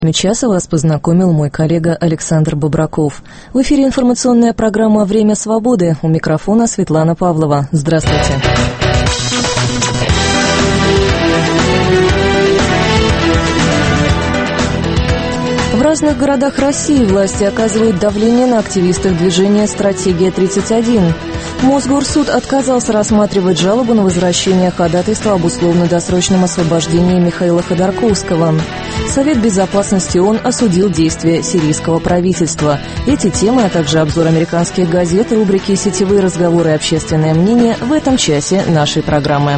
Часа вас познакомил мой коллега Александр Бобраков. В эфире информационная программа «Время свободы». У микрофона Светлана Павлова. Здравствуйте. В разных городах России власти оказывают давление на активистов движения «Стратегия-31». Мосгорсуд отказался рассматривать жалобу на возвращение ходатайства об условно-досрочном освобождении Михаила Ходорковского. Совет Безопасности ООН осудил действия сирийского правительства. Эти темы, а также обзор американских газет, рубрики «Сетевые разговоры и общественное мнение» в этом часе нашей программы.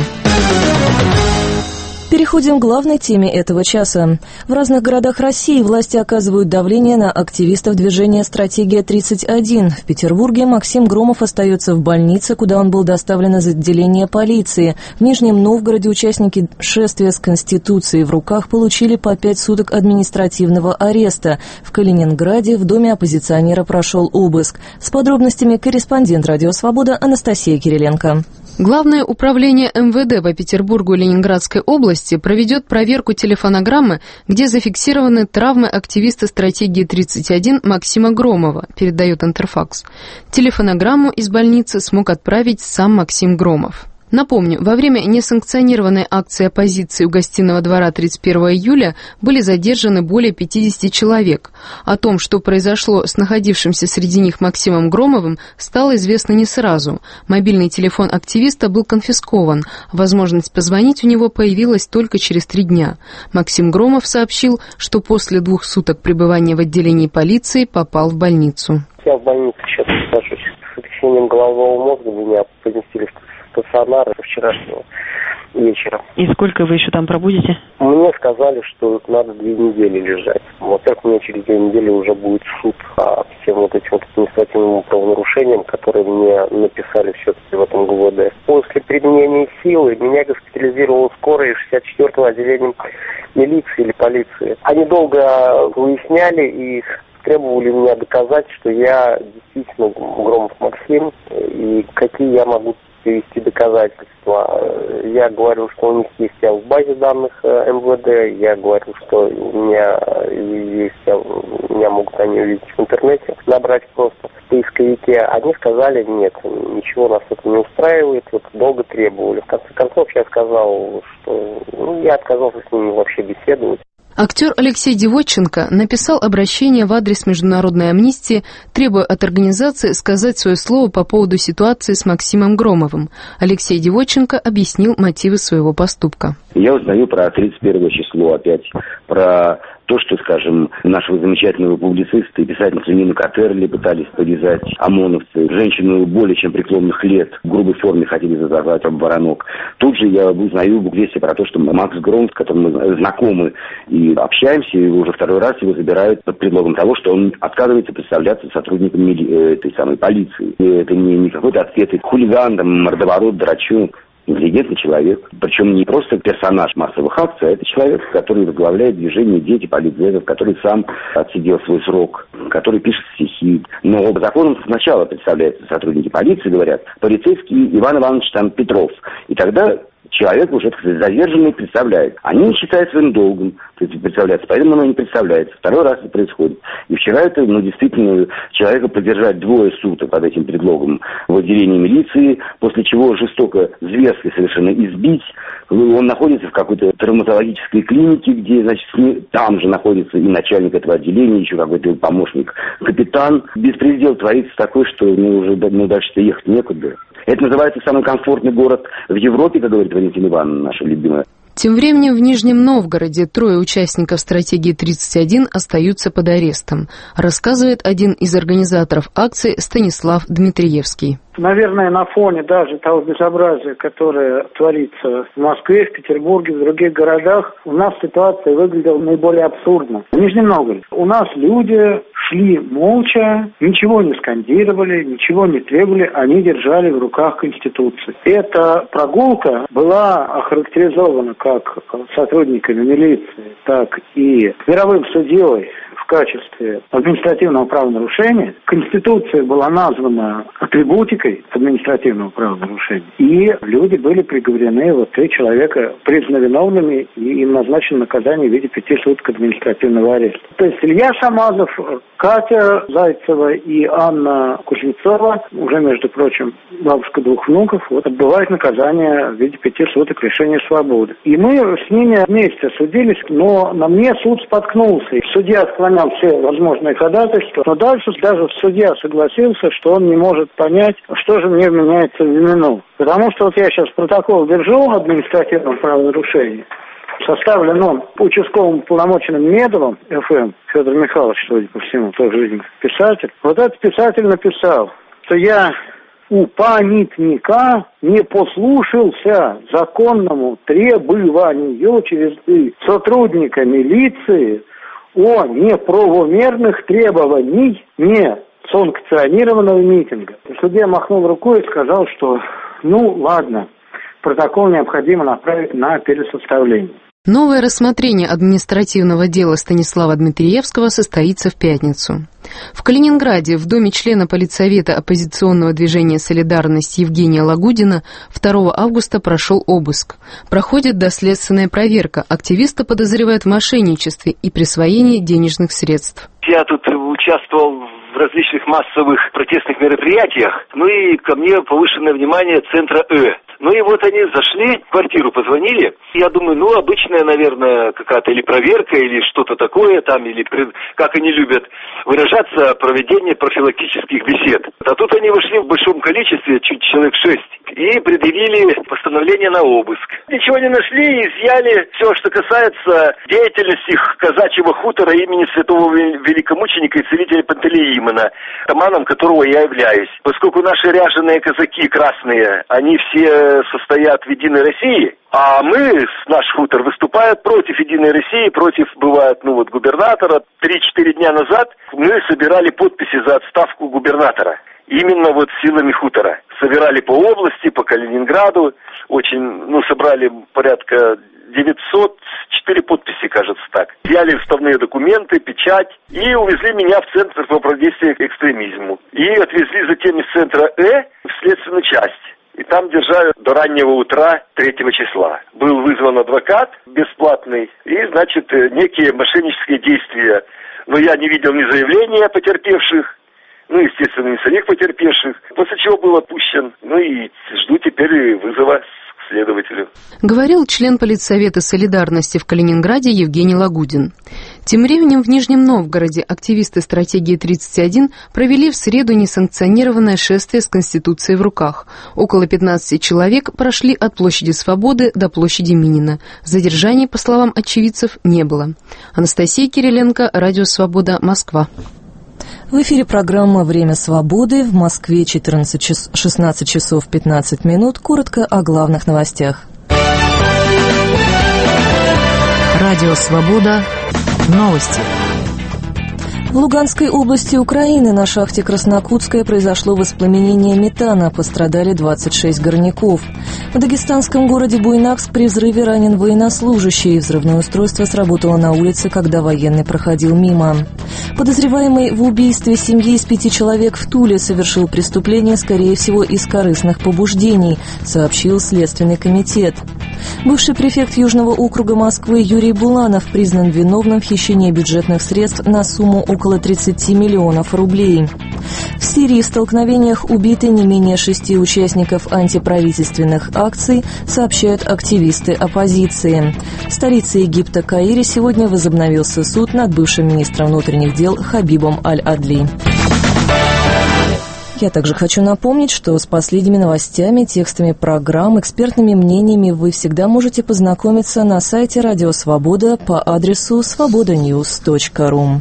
Переходим к главной теме этого часа. В разных городах России власти оказывают давление на активистов движения «Стратегия-31». В Петербурге Максим Громов остается в больнице, куда он был доставлен из отделения полиции. В Нижнем Новгороде участники шествия с Конституцией в руках получили по 5 суток административного ареста. В Калининграде в доме оппозиционера прошел обыск. С подробностями корреспондент «Радио Свобода» Анастасия Кириленко. Главное управление МВД по Петербургу и Ленинградской области проведет проверку телефонограммы, где зафиксированы травмы активиста «Стратегии-31» Максима Громова, передает Интерфакс. Телефонограмму из больницы смог отправить сам Максим Громов. Напомню, во время несанкционированной акции оппозиции у Гостиного двора 31 июля были задержаны более 50 человек. О том, что произошло с находившимся среди них Максимом Громовым, стало известно не сразу. Мобильный телефон активиста был конфискован. Возможность позвонить у него появилась только через 3 дня. Максим Громов сообщил, что после 2 суток пребывания в отделении полиции попал в больницу. Я в больнице сейчас нахожусь. С сотрясением головного мозга меня поместили в стационар вчерашнего вечера. И сколько вы еще там пробудете? Мне сказали, что надо 2 недели лежать. Во-первых, мне через 2 недели уже будет суд по всем вот этим вот административным правонарушениям, которые мне написали все-таки в этом ГУВД. После применения силы меня госпитализировала скорая 64-го отделения милиции или полиции. Они долго выясняли и требовали меня доказать, что я действительно Громов Максим, и какие я могу привести доказательства. Я говорю, что у них есть я в базе данных МВД, я говорю, что у меня есть, меня могут они увидеть в интернете, набрать просто в поисковике. Они сказали, нет, ничего нас это не устраивает, вот долго требовали. В конце концов я сказал, что я отказался с ними вообще беседовать. Актер Алексей Девотченко написал обращение в адрес Международной амнистии, требуя от организации сказать свое слово по поводу ситуации с Максимом Громовым. Алексей Девотченко объяснил мотивы своего поступка. Я узнаю про 31 число опять, про то, что, скажем, нашего замечательного публициста и писательницу Нину Катерли пытались повязать ОМОНовцы. Женщину более чем преклонных лет в грубой форме хотели задавать об воронок. Тут же я узнаю известие про то, что Макс Громов, с которым мы знакомы и общаемся, и уже 2-й раз его забирают под предлогом того, что он отказывается представляться сотрудником этой самой полиции. И это не какой-то отпетый хулиган, мордоворот, дурачок. Интеллигентный человек, причем не просто персонаж массовых акций, а это человек, который возглавляет движение «Дети политзеков», который сам отсидел свой срок, который пишет стихи. Но по законам сначала представляются сотрудники полиции, говорят, полицейский Иван Иванович там Петров. И тогда человек уже, так сказать, задержанный представляет. Они не считают своим долгом представляться, поэтому оно не представляется. 2-й раз это происходит. И вчера это, действительно, человека подержать 2 суток под этим предлогом в отделении милиции, после чего жестоко, зверски совершенно избить. Он находится в какой-то травматологической клинике, где, значит, там же находится и начальник этого отделения, еще какой-то помощник, капитан. Беспредел творится такой, что уже дальше-то ехать некуда. Это называется самый комфортный город в Европе, как говорит Валентина Ивановна, наша любимая. Тем временем в Нижнем Новгороде 3 участников «Стратегии-31» остаются под арестом, рассказывает один из организаторов акции Станислав Дмитриевский. Наверное, на фоне даже того безобразия, которое творится в Москве, в Петербурге, в других городах, у нас ситуация выглядела наиболее абсурдно. В Нижнем Новгороде у нас люди шли молча, ничего не скандировали, ничего не требовали, они держали в руках Конституцию. Эта прогулка была охарактеризована как сотрудниками милиции, так и мировым судьей в качестве административного правонарушения. Конституция была названа атрибутикой административного правонарушения. И люди были приговорены, 3 человека признаны виновными, и им назначено наказание в виде 5 суток административного ареста. То есть Илья Шамазов, Катя Зайцева и Анна Кузнецова, уже, между прочим, бабушка 2 внуков, отбывают наказание в виде 5 суток лишения свободы. И мы с ними вместе судились, но на мне суд споткнулся. Судья отклонял все возможные ходатайства, но дальше даже судья согласился, что он не может понять, что же мне вменяется в вину. Потому что я сейчас протокол держу административного правонарушения. Составлен он участковым полномоченным Медовым, ФМ, Федор Михайлович, судя по всему, тоже писатель. Этот писатель написал, что я у памятника не послушался законному требованию через сотрудника милиции о неправомерных требований несанкционированного митинга. Судья махнул рукой и сказал, что ладно, протокол необходимо направить на пересоставление. Новое рассмотрение административного дела Станислава Дмитриевского состоится в пятницу. В Калининграде в доме члена политсовета оппозиционного движения «Солидарность» Евгения Лагудина 2 августа прошел обыск. Проходит доследственная проверка. Активиста подозревают в мошенничестве и присвоении денежных средств. Я тут участвовал в различных массовых протестных мероприятиях, и ко мне повышенное внимание центра И они зашли, в квартиру позвонили. Я думаю, обычная, наверное, какая-то или проверка, или что-то такое там, или, как они любят выражаться, проведение профилактических бесед. А тут они вошли в большом количестве, чуть человек 6, и предъявили постановление на обыск. Ничего не нашли, изъяли все, что касается деятельности казачьего хутора имени святого великомученика и целителя Пантелеимона, атаманом которого я являюсь. Поскольку наши ряженые казаки красные, они все состоят в Единой России, а наш хутор выступает против Единой России, против, бывает, губернатора. 3-4 дня назад мы собирали подписи за отставку губернатора. Именно силами хутора. Собирали по области, по Калининграду. Собрали порядка 904 подписи, кажется так. Взяли вставные документы, печать и увезли меня в Центр по противодействию экстремизму. И отвезли затем из центра в следственную часть. И там держали до раннего утра 3 числа. Был вызван адвокат бесплатный и, некие мошеннические действия. Но я не видел ни заявления потерпевших, естественно, ни самих потерпевших. После чего был отпущен. И жду теперь вызова к следователю. Говорил член политсовета «Солидарности» в Калининграде Евгений Лагудин. Тем временем в Нижнем Новгороде активисты стратегии 31 провели в среду несанкционированное шествие с Конституцией в руках. Около 15 человек прошли от площади Свободы до площади Минина. Задержаний, по словам очевидцев, не было. Анастасия Кириленко, Радио Свобода, Москва. В эфире программа «Время свободы». В Москве 16 часов 15 минут. Коротко о главных новостях. Радио «Свобода». Новости. В Луганской области Украины на шахте Краснокутская произошло воспламенение метана. Пострадали 26 горняков. В дагестанском городе Буйнакск при взрыве ранен военнослужащий. Взрывное устройство сработало на улице, когда военный проходил мимо. Подозреваемый в убийстве семьи из 5 человек в Туле совершил преступление, скорее всего, из корыстных побуждений, сообщил Следственный комитет. Бывший префект Южного округа Москвы Юрий Буланов признан виновным в хищении бюджетных средств на сумму около 30 миллионов рублей. В Сирии в столкновениях убиты не менее 6 участников антиправительственных акций, сообщают активисты оппозиции. В столице Египта Каире сегодня возобновился суд над бывшим министром внутренних дел Хабибом Аль-Адли. Я также хочу напомнить, что с последними новостями, текстами программ, экспертными мнениями вы всегда можете познакомиться на сайте Радио Свобода по адресу svobodanews.ru.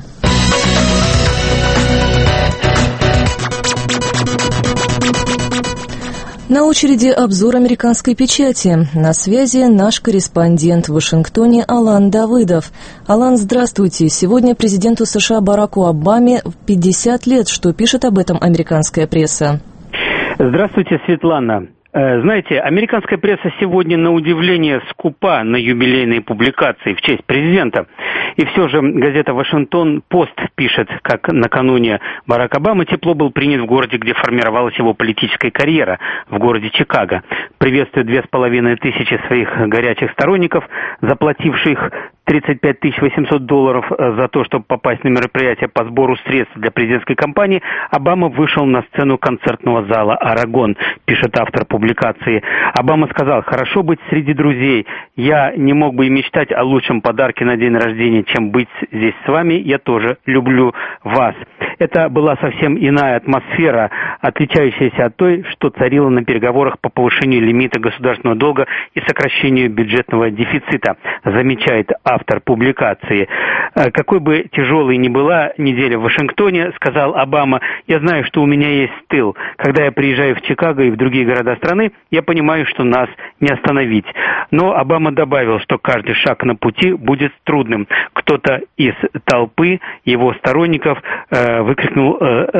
На очереди обзор американской печати. На связи наш корреспондент в Вашингтоне Алан Давыдов. Алан, здравствуйте. Сегодня президенту США Бараку Обаме 50 лет. Что пишет об этом американская пресса? Здравствуйте, Светлана. Знаете, американская пресса сегодня на удивление скупа на юбилейные публикации в честь президента. И все же газета «Вашингтон-Пост» пишет, как накануне Барак Обама тепло был принят в городе, где формировалась его политическая карьера, в городе Чикаго. Приветствует 2500 своих горячих сторонников, заплативших $35 800 за то, чтобы попасть на мероприятие по сбору средств для президентской кампании, Обама вышел на сцену концертного зала «Арагон», пишет автор публикации. Обама сказал: «Хорошо быть среди друзей. Я не мог бы и мечтать о лучшем подарке на день рождения, чем быть здесь с вами. Я тоже люблю вас». Это была совсем иная атмосфера, отличающаяся от той, что царила на переговорах по повышению лимита государственного долга и сокращению бюджетного дефицита, замечает автор публикации. Какой бы тяжелой ни была неделя в Вашингтоне, сказал Обама, я знаю, что у меня есть тыл. Когда я приезжаю в Чикаго и в другие города страны, я понимаю, что нас не остановить. Но Обама добавил, что каждый шаг на пути будет трудным. Кто-то из толпы его сторонников выкрикнул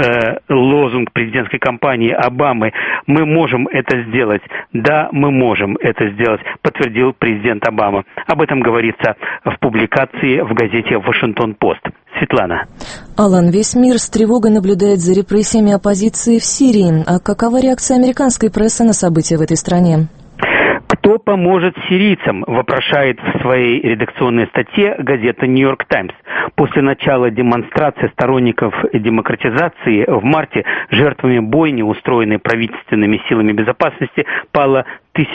лозунг президентской кампании Обамы: «Мы можем это сделать». Да, мы можем это сделать, подтвердил президент Обама. Об этом говорится в публикации в газете «Вашингтон-Пост». Светлана. Алан, весь мир с тревогой наблюдает за репрессиями оппозиции в Сирии. А какова реакция американской прессы на события в этой стране? Кто поможет сирийцам, вопрошает в своей редакционной статье газета «Нью-Йорк Таймс». После начала демонстрации сторонников демократизации в марте жертвами бойни, устроенной правительственными силами безопасности, пало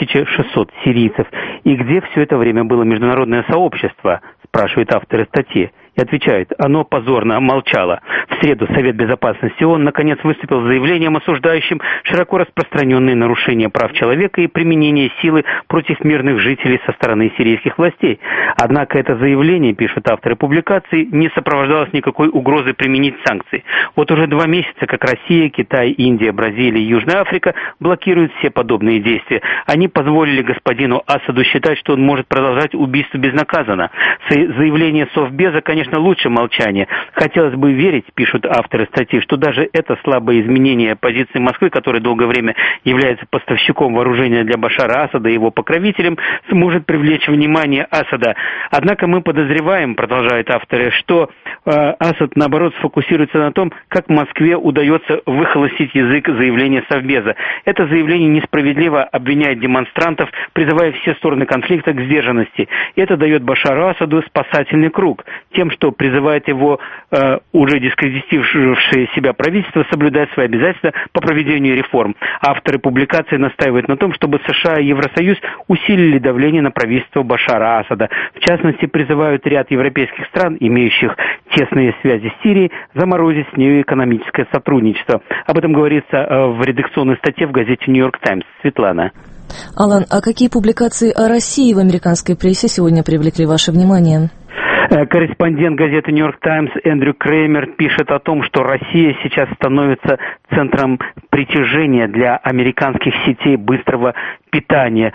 1600 сирийцев. И где все это время было международное сообщество, спрашивают авторы статьи. И отвечает, оно позорно молчало. В среду Совет Безопасности ООН наконец выступил с заявлением, осуждающим широко распространенные нарушения прав человека и применение силы против мирных жителей со стороны сирийских властей. Однако это заявление, пишут авторы публикации, не сопровождалось никакой угрозой применить санкции. Вот уже 2 месяца, как Россия, Китай, Индия, Бразилия и Южная Африка блокируют все подобные действия. Они позволили господину Асаду считать, что он может продолжать убийство безнаказанно. Заявление Совбеза, конечно, лучше молчания. Хотелось бы верить, пишут авторы статьи, что даже это слабое изменение позиции Москвы, которая долгое время является поставщиком вооружения для Башара Асада и его покровителем, сможет привлечь внимание Асада. Однако мы подозреваем, продолжают авторы, что Асад, наоборот, сфокусируется на том, как Москве удается выхолостить язык заявления Совбеза. Это заявление несправедливо обвиняет демонстрантов, призывая все стороны конфликта к сдержанности. И это дает Башару Асаду спасательный круг, тем, что призывает его уже дискредитировавшее себя правительство соблюдать свои обязательства по проведению реформ. Авторы публикации настаивают на том, чтобы США и Евросоюз усилили давление на правительство Башара Асада. В частности, призывают ряд европейских стран, имеющих тесные связи с Сирией, заморозить с нею экономическое сотрудничество. Об этом говорится в редакционной статье в газете «Нью-Йорк Таймс». Светлана. Алан, а какие публикации о России в американской прессе сегодня привлекли ваше внимание? Корреспондент газеты «Нью-Йорк Таймс» Эндрю Креймер пишет о том, что Россия сейчас становится центром притяжения для американских сетей быстрого питания.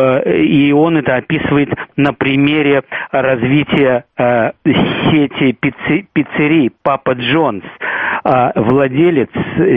И он это описывает на примере развития сети пиццерий «Папа Джонс». Владелец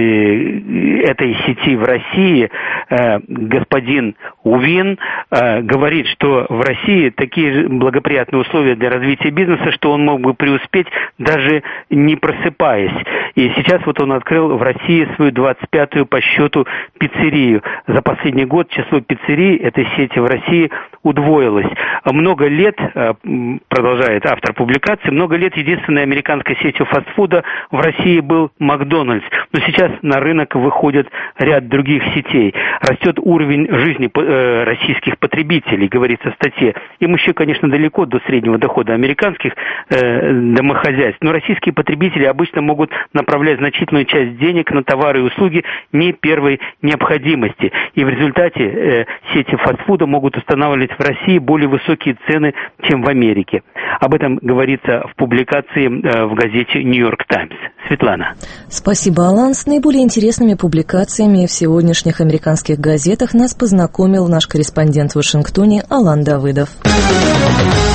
этой сети в России, господин Увин, говорит, что в России такие благоприятные условия для развития бизнеса, что он мог бы преуспеть, даже не просыпаясь. И сейчас вот он открыл в России свою 25-ю по счету пиццерию. За последний год число пиццерий этой сети в России удвоилось. Много лет, продолжает автор публикации, много лет единственной американской сетью фастфуда в России был Макдональдс. Но сейчас на рынок выходит ряд других сетей. Растет уровень жизни российских потребителей, говорится в статье. Им еще, конечно, далеко до среднего дохода американских домохозяйств, но российские потребители обычно могут направлять значительную часть денег на товары и услуги не первой необходимости. И в результате сети фастфуда могут устанавливать в России более высокие цены, чем в Америке. Об этом говорится в публикации в газете «Нью-Йорк Таймс». Светлана. Спасибо, Алан. С наиболее интересными публикациями в сегодняшних американских газетах нас познакомил наш корреспондент в Вашингтоне Алан Давыдов.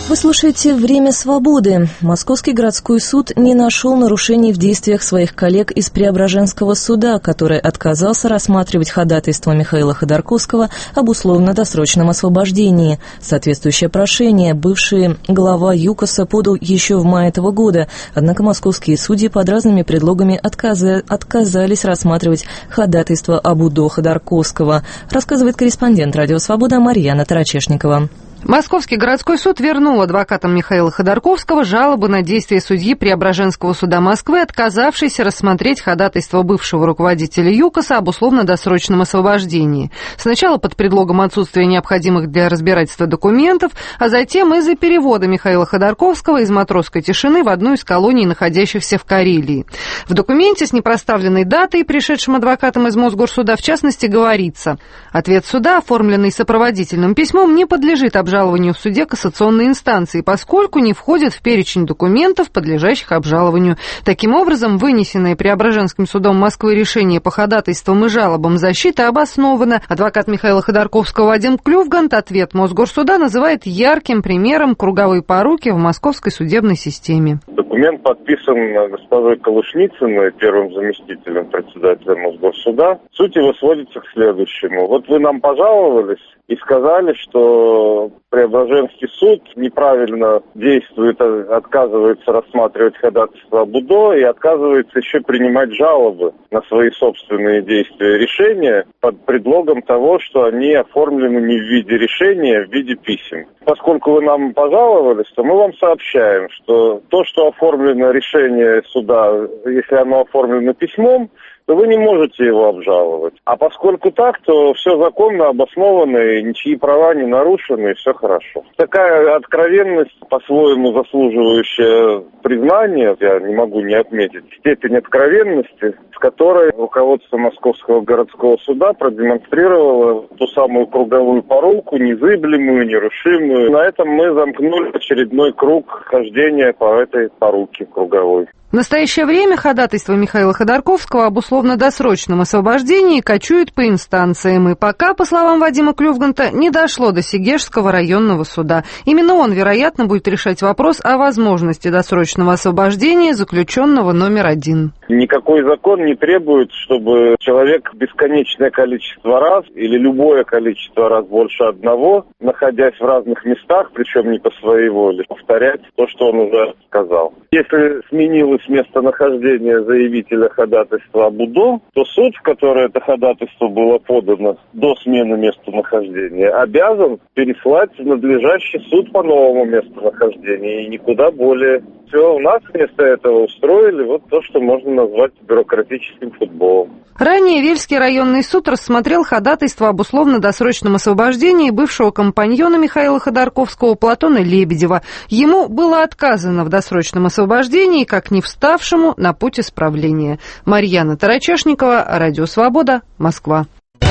Вы слушаете «Время свободы». Московский городской суд не нашел нарушений в действиях своих коллег из Преображенского суда, который отказался рассматривать ходатайство Михаила Ходорковского об условно-досрочном освобождении. Соответствующее прошение бывший глава ЮКОСа подал еще в мае этого года, однако московские судьи под разными предлогами отказались рассматривать ходатайство об УДО Ходорковского, рассказывает корреспондент «Радио Свобода» Марьяна Тарачешникова. Московский городской суд вернул адвокатам Михаила Ходорковского жалобы на действия судьи Преображенского суда Москвы, отказавшейся рассмотреть ходатайство бывшего руководителя ЮКОСа об условно-досрочном освобождении. Сначала под предлогом отсутствия необходимых для разбирательства документов, а затем из-за перевода Михаила Ходорковского из матросской тишины в одну из колоний, находящихся в Карелии. В документе с непроставленной датой, пришедшим адвокатам из Мосгорсуда, в частности, говорится: ответ суда, оформленный сопроводительным письмом, не подлежит обжалованию в суде кассационной инстанции, поскольку не входит в перечень документов, подлежащих обжалованию. Таким образом, вынесенное Преображенским судом Москвы решение по ходатайствам и жалобам защиты обосновано. Адвокат Михаила Ходорковского Вадим Клювгант ответ Мосгорсуда называет ярким примером круговой поруки в московской судебной системе. Документ подписан госпожой Колышницыной, первым заместителем председателя Мосгорсуда. Суть его сводится к следующему. Вот вы нам пожаловались и сказали, что Преображенский суд неправильно действует, отказывается рассматривать ходатайство об УДО и отказывается еще принимать жалобы на свои собственные действия и решения под предлогом того, что они оформлены не в виде решения, а в виде писем. Поскольку вы нам пожаловались, то мы вам сообщаем, что то, что оформлено решение суда, если оно оформлено письмом, то вы не можете его обжаловать. А поскольку так, то все законно обосновано, и ничьи права не нарушены, и все хорошо. Такая откровенность, по-своему заслуживающая признания, я не могу не отметить степень откровенности, с которой руководство Московского городского суда продемонстрировало ту самую круговую поруку, незыблемую, нерушимую. На этом мы замкнули очередной круг хождения по этой поруке круговой. В настоящее время ходатайство Михаила Ходорковского об условно-досрочном освобождении кочует по инстанциям, и пока, по словам Вадима Клювганта, не дошло до Сегежского районного суда. Именно он, вероятно, будет решать вопрос о возможности досрочного освобождения заключенного номер 1. Никакой закон не требует, чтобы человек бесконечное количество раз или любое количество раз больше одного, находясь в разных местах, причем не по своей воле, повторять то, что он уже сказал. Если сменилось местонахождение заявителя ходатайства об УДО, то суд, в который это ходатайство было подано до смены местонахождения, обязан переслать в надлежащий суд по новому местонахождению и никуда более. Все, у нас вместо этого устроили вот то, что можно назвать бюрократическим футболом. Ранее Вельский районный суд рассмотрел ходатайство об условно-досрочном освобождении бывшего компаньона Михаила Ходорковского Платона Лебедева. Ему было отказано в досрочном освобождении, как не вставшему на путь исправления. Марьяна Тарачешникова, Радио Свобода, Москва.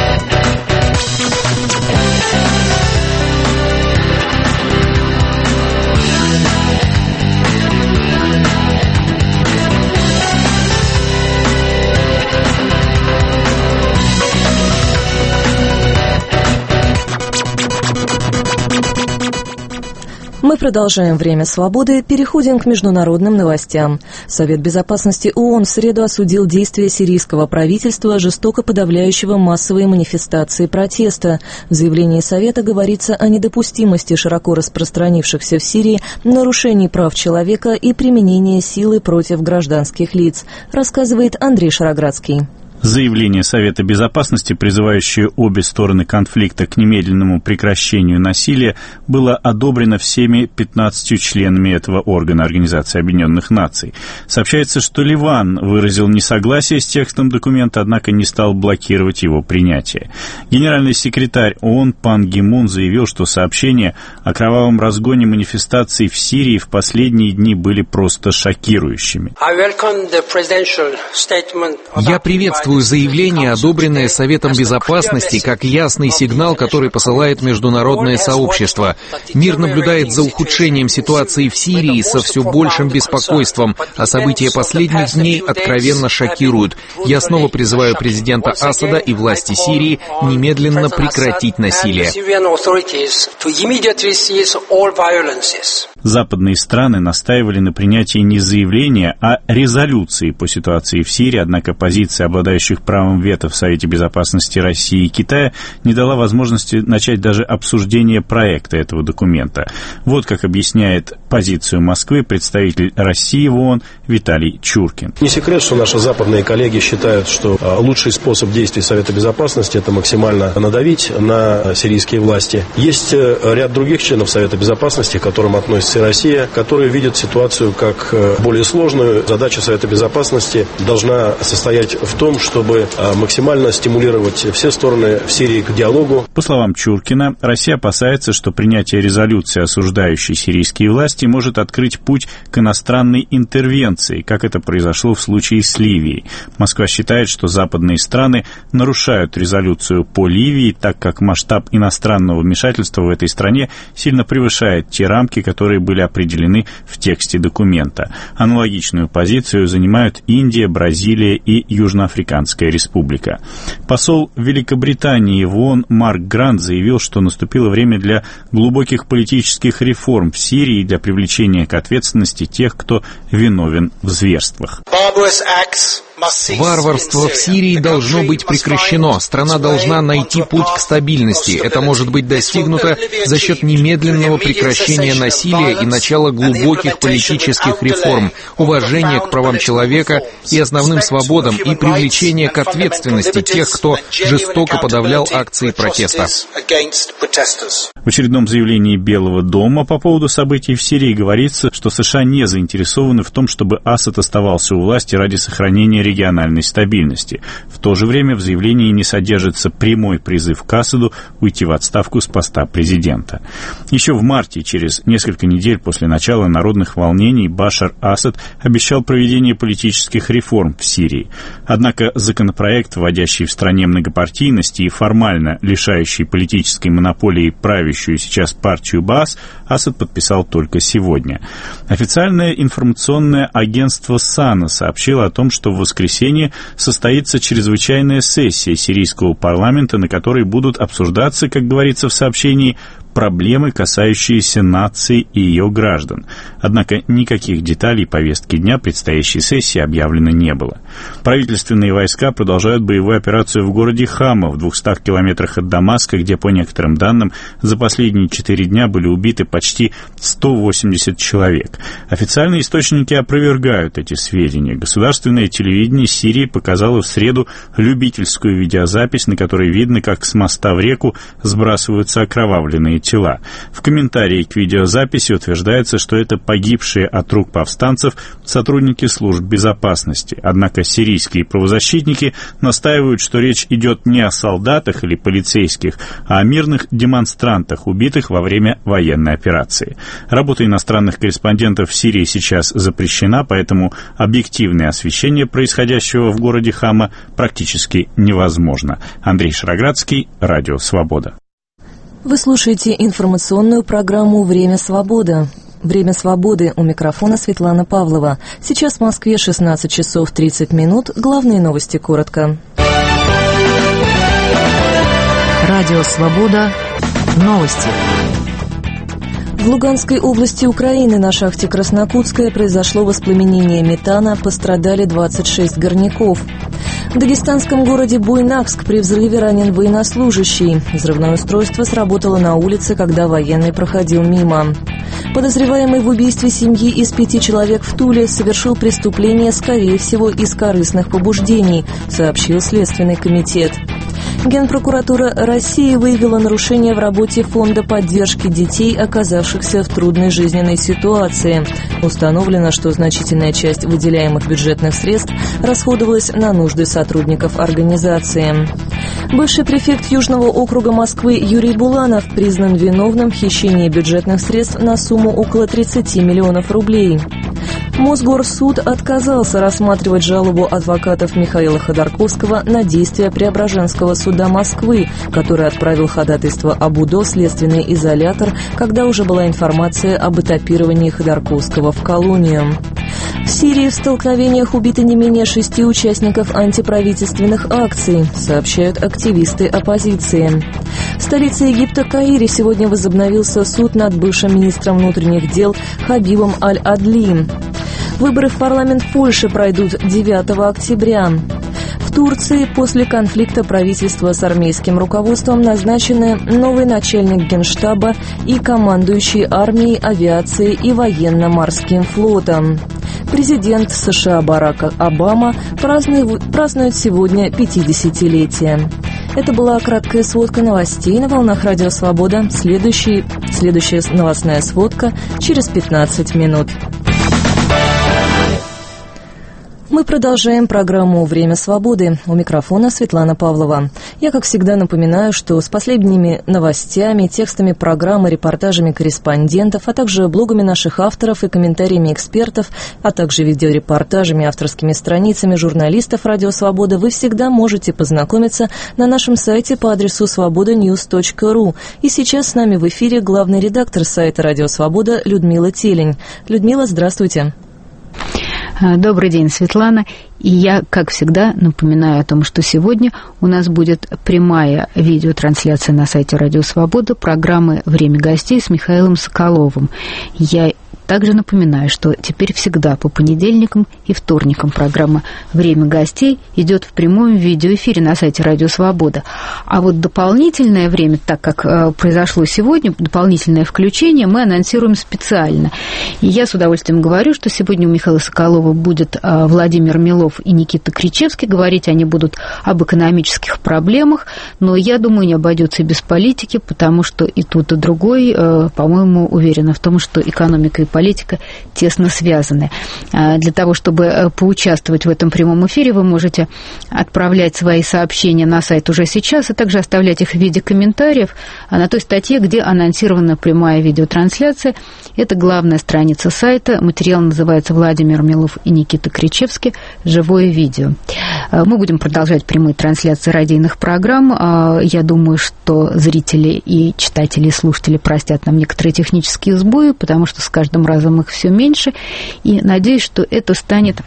Мы продолжаем «Время свободы», переходим к международным новостям. Совет безопасности ООН в среду осудил действия сирийского правительства, жестоко подавляющего массовые манифестации протеста. В заявлении Совета говорится о недопустимости широко распространившихся в Сирии нарушений прав человека и применения силы против гражданских лиц, рассказывает Андрей Шароградский. Заявление Совета Безопасности, призывающее обе стороны конфликта к немедленному прекращению насилия, было одобрено всеми 15 членами этого органа Организации Объединенных Наций. Сообщается, что Ливан выразил несогласие с текстом документа, однако не стал блокировать его принятие. Генеральный секретарь ООН Пан Ги Мун заявил, что сообщения о кровавом разгоне манифестаций в Сирии в последние дни были просто шокирующими. Я приветствую Приветствую заявление, одобренное Советом Безопасности, как ясный сигнал, который посылает международное сообщество. Мир наблюдает за ухудшением ситуации в Сирии со все большим беспокойством, а события последних дней откровенно шокируют. Я снова призываю президента Асада и власти Сирии немедленно прекратить насилие. Западные страны настаивали на принятии не заявления, а резолюции по ситуации в Сирии, однако позиция обладающих правом вето в Совете Безопасности России и Китая не дала возможности начать даже обсуждение проекта этого документа. Вот как объясняет позицию Москвы представитель России в ООН Виталий Чуркин. Не секрет, что наши западные коллеги считают, что лучший способ действий Совета Безопасности — это максимально надавить на сирийские власти. Есть ряд других членов Совета Безопасности, к которым относится и Россия, которые видят ситуацию как более сложную. Задача Совета Безопасности должна состоять в том, чтобы максимально стимулировать все стороны в Сирии к диалогу. По словам Чуркина, Россия опасается, что принятие резолюции, осуждающей сирийские власти, может открыть путь к иностранной интервенции, как это произошло в случае с Ливией. Москва считает, что западные страны нарушают резолюцию по Ливии, так как масштаб иностранного вмешательства в этой стране сильно превышает те рамки, которые были определены в тексте документа. Аналогичную позицию занимают Индия, Бразилия и Южноафриканская республика. Посол Великобритании в ООН Марк Грант заявил, что наступило время для глубоких политических реформ в Сирии и для привлечения к ответственности тех, кто виновен в зверствах. Варварство в Сирии должно быть прекращено. Страна должна найти путь к стабильности. Это может быть достигнуто за счет немедленного прекращения насилия и начала глубоких политических реформ, уважения к правам человека и основным свободам и привлечения к ответственности тех, кто жестоко подавлял акции протеста. В очередном заявлении Белого дома по поводу событий в Сирии говорится, что США не заинтересованы в том, чтобы Асад оставался у власти ради сохранения региональной стабильности. В то же время в заявлении не содержится прямой призыв к Асаду уйти в отставку с поста президента. Еще в марте, через несколько недель после начала народных волнений, Башар Асад обещал проведение политических реформ в Сирии. Однако законопроект, вводящий в стране многопартийность и формально лишающий политической монополии правящую сейчас партию Баас, Асад подписал только сегодня. Официальное информационное агентство САНА сообщило о том, что в воскресенье состоится чрезвычайная сессия сирийского парламента, на которой будут обсуждаться, как говорится в сообщении, проблемы, касающиеся нации и ее граждан. Однако никаких деталей повестки дня предстоящей сессии объявлено не было. Правительственные войска продолжают боевую операцию в городе Хама, в 200 километрах от Дамаска, где, по некоторым данным, за последние 4 дня были убиты почти 180 человек. Официальные источники опровергают эти сведения. Государственное телевидение Сирии показало в среду любительскую видеозапись, на которой видно, как с моста в реку сбрасываются окровавленные тела. В комментарии к видеозаписи утверждается, что это погибшие от рук повстанцев сотрудники служб безопасности. Однако сирийские правозащитники настаивают, что речь идет не о солдатах или полицейских, а о мирных демонстрантах, убитых во время военной операции. Работа иностранных корреспондентов в Сирии сейчас запрещена, поэтому объективное освещение происходящего в городе Хама практически невозможно. Андрей Шароградский, Радио Свобода. Вы слушаете информационную программу «Время свободы». «Время свободы», у микрофона Светлана Павлова. Сейчас в Москве 16 часов 30 минут. Главные новости коротко. Радио «Свобода». Новости. В Луганской области Украины на шахте Краснокутская произошло воспламенение метана, пострадали 26 горняков. В дагестанском городе Буйнакск при взрыве ранен военнослужащий. Взрывное устройство сработало на улице, когда военный проходил мимо. Подозреваемый в убийстве семьи из 5 человек в Туле совершил преступление, скорее всего, из корыстных побуждений, сообщил Следственный комитет. Генпрокуратура России выявила нарушения в работе Фонда поддержки детей, оказавшихся в трудной жизненной ситуации. Установлено, что значительная часть выделяемых бюджетных средств расходовалась на нужды сотрудников организации. Бывший префект Южного округа Москвы Юрий Буланов признан виновным в хищении бюджетных средств на сумму около 30 миллионов рублей. Мосгорсуд отказался рассматривать жалобу адвокатов Михаила Ходорковского на действия Преображенского суда Москвы, который отправил ходатайство об УДО в следственный изолятор, когда уже была информация об этапировании Ходорковского в колонию. В Сирии в столкновениях убиты не менее 6 участников антиправительственных акций, сообщают активисты оппозиции. В столице Египта Каире сегодня возобновился суд над бывшим министром внутренних дел Хабибом Аль-Адли. Выборы в парламент Польши пройдут 9 октября. В Турции после конфликта правительства с армейским руководством назначены новый начальник Генштаба и командующий армией, авиацией и военно-морским флотом. Президент США Барак Обама празднует сегодня 50-летие. Это была краткая сводка новостей на волнах Радио Свобода. Следующая новостная сводка через 15 минут. Мы продолжаем программу «Время свободы». У микрофона Светлана Павлова. Я, как всегда, напоминаю, что с последними новостями, текстами программы, репортажами корреспондентов, а также блогами наших авторов и комментариями экспертов, а также видеорепортажами, авторскими страницами журналистов «Радио Свобода» вы всегда можете познакомиться на нашем сайте по адресу svobodanews.ru. И сейчас с нами в эфире главный редактор сайта «Радио Свобода» Людмила Телень. Людмила, здравствуйте. Добрый день, Светлана. И я, как всегда, напоминаю о том, что сегодня у нас будет прямая видеотрансляция на сайте Радио Свобода программы «Время гостей» с Михаилом Соколовым. Я также напоминаю, что теперь всегда по понедельникам и вторникам программа «Время гостей» идет в прямом видеоэфире на сайте Радио Свобода. А вот дополнительное время, так как произошло сегодня, дополнительное включение мы анонсируем специально. И я с удовольствием говорю, что сегодня у Михаила Соколова будет Владимир Милов и Никита Кричевский. Говорить они будут об экономических проблемах, но я думаю, не обойдется и без политики, потому что и тут, и другой, по-моему, уверена в том, что экономика и политика тесно связаны. Для того, чтобы поучаствовать в этом прямом эфире, вы можете отправлять свои сообщения на сайт уже сейчас, а также оставлять их в виде комментариев на той статье, где анонсирована прямая видеотрансляция. Это главная страница сайта. Материал называется «Владимир Милов и Никита Кричевский. Живое видео». Мы будем продолжать прямые трансляции радийных программ. Я думаю, что зрители и читатели, и слушатели простят нам некоторые технические сбои, потому что с каждым разом их все меньше, и надеюсь, что это станет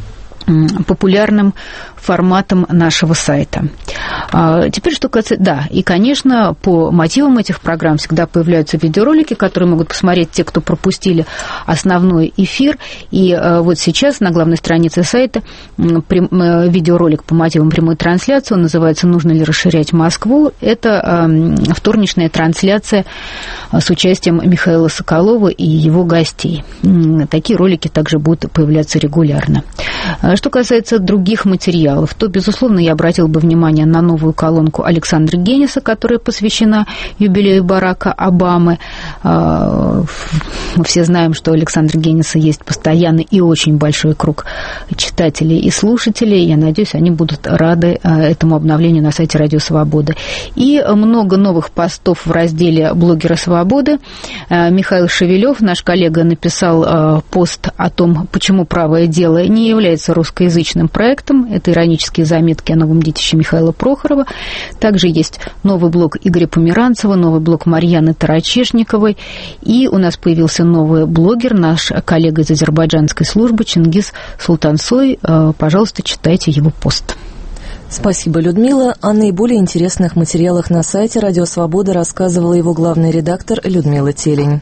популярным форматом нашего сайта. Теперь, что касается... Да, и, конечно, по мотивам этих программ всегда появляются видеоролики, которые могут посмотреть те, кто пропустили основной эфир. И вот сейчас на главной странице сайта видеоролик по мотивам прямой трансляции, он называется «Нужно ли расширять Москву?». Это вторничная трансляция с участием Михаила Соколова и его гостей. Такие ролики также будут появляться регулярно. Что касается других материалов, то, безусловно, я обратила бы внимание на новую колонку Александра Генниса, которая посвящена юбилею Барака Обамы. Мы все знаем, что у Александра Генниса есть постоянный и очень большой круг читателей и слушателей. Я надеюсь, они будут рады этому обновлению на сайте Радио Свобода. И много новых постов в разделе «Блогеры Свободы». Михаил Шевелев, наш коллега, написал пост о том, почему «Правое дело» не является русскоязычным проектом. Это иронические заметки о новом детище Михаила Прохорова. Также есть новый блог Игоря Померанцева, новый блог Марьяны Тарачешниковой. И у нас появился новый блогер, наш коллега из азербайджанской службы Чингиз Султансой. Пожалуйста, читайте его пост. Спасибо, Людмила. О наиболее интересных материалах на сайте Радио Свобода рассказывала его главный редактор Людмила Телень.